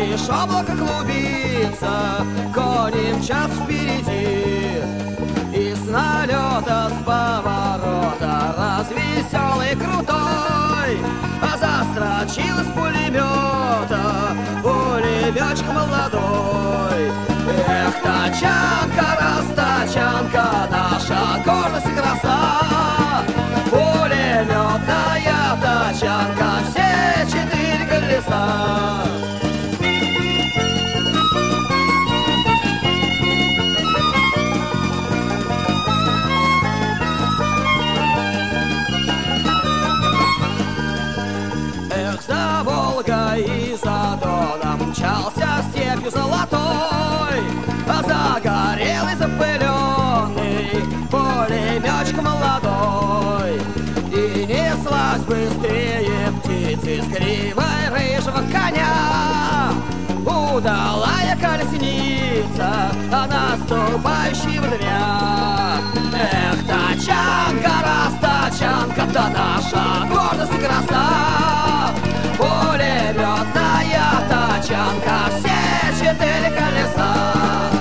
лишь облако клубится, кони мчат впереди. И с налета, с поворота, развеселый крутой, застрочил из пулемета пулеметчик молодой. Эх, тачанка, растачанка, наша гордость и краса, пулеметная тачанка, все 4 колеса. Эх, за Волгой и за Доном мчался степью золотой, загорелый, запыленный пулеметчик молодой. И неслась быстрее птицы с гривой рыжего коня, удалая колесница, наступающего дня. Эх, тачанка, растачанка, да наша гордость и краса, пулеметная тачанка, все 4 колеса.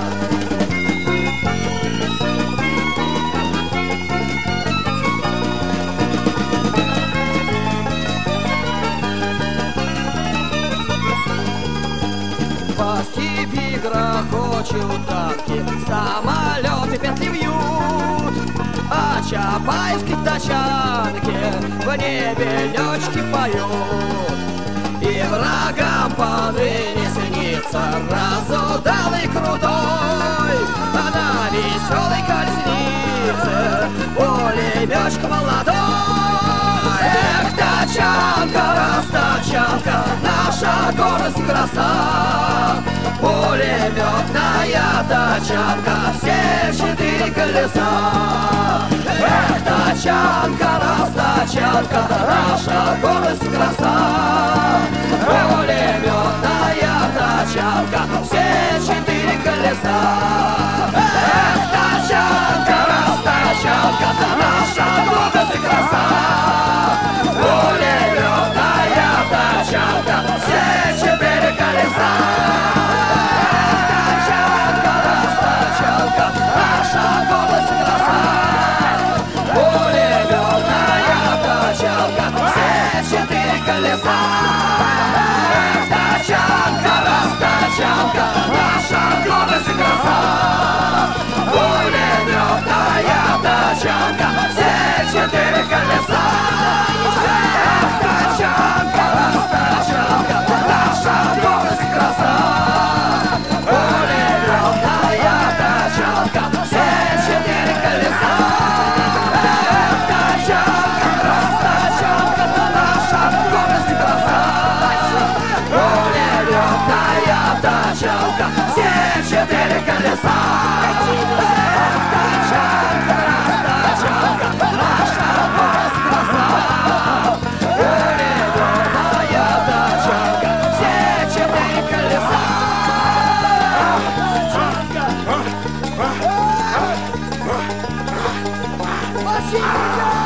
По степи грохочут танки, самолеты петли вьют, а чапаевские тачанки в небе летчики поют. И врагам поныне снится разудалый крутой, на веселой колеснице пулеметчик молодой. Эх, тачанка, растачанка, наша гордость и краса, пулеметная тачанка, все 4 колеса. Эх, тачанка, растачанка, наша гордость и краса, пулеметная тачанка, все 4 колеса. Эх, тачанка, растачанка, наша гордость и краса, пулеметная тачанка, все 4 колеса. Тачанка, растачанка, наша гордость и краса, пулеметная тачанка, все 4 колеса. Тачанка, растачанка, наша гордость и краса, пулеметная тачанка, все 4 колеса. Тачанка, растачанка, наша гордость и краса, пулеметная тачанка, все 4 колеса. Тачанка, растачанка, наша гордость и краса, пулеметная тачанка, все 4 колеса. Тачанка, растачанка, наша гордость и краса, пулеметная тачанка, все 4 колеса. Тачанка.